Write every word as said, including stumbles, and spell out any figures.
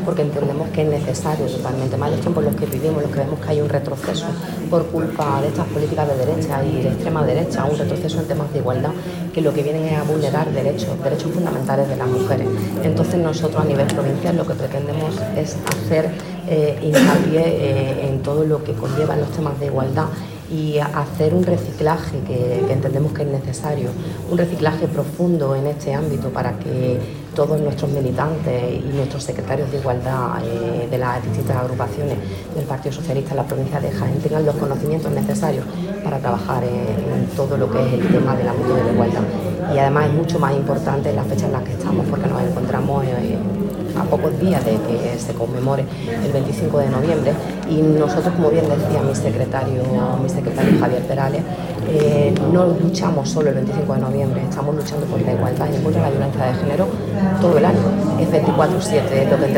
porque entendemos que es necesario totalmente, más los tiempos en los que vivimos, los que vemos que hay un retroceso por culpa de estas políticas de derecha y de extrema derecha, un retroceso en temas de igualdad, que lo que vienen es a vulnerar derechos, derechos fundamentales de las mujeres. Entonces nosotros a nivel provincial lo que pretendemos es hacer eh, hincapié eh, en todo lo que conlleva los temas de igualdad y hacer un reciclaje que, que entendemos que es necesario, un reciclaje profundo en este ámbito para que todos nuestros militantes y nuestros secretarios de igualdad eh, de las distintas agrupaciones del Partido Socialista en la provincia de Jaén tengan los conocimientos necesarios para trabajar en, en todo lo que es el tema del ámbito de la igualdad. Y además es mucho más importante en la fecha en la que estamos, porque nos encontramos eh, a pocos días de que se conmemore el veinticinco de noviembre y nosotros, como bien decía mi secretario, mi secretario Javier Perales, eh, no luchamos solo el veinticinco de noviembre, estamos luchando por la igualdad y contra la violencia de género todo el año, es veinticuatro siete, es lo que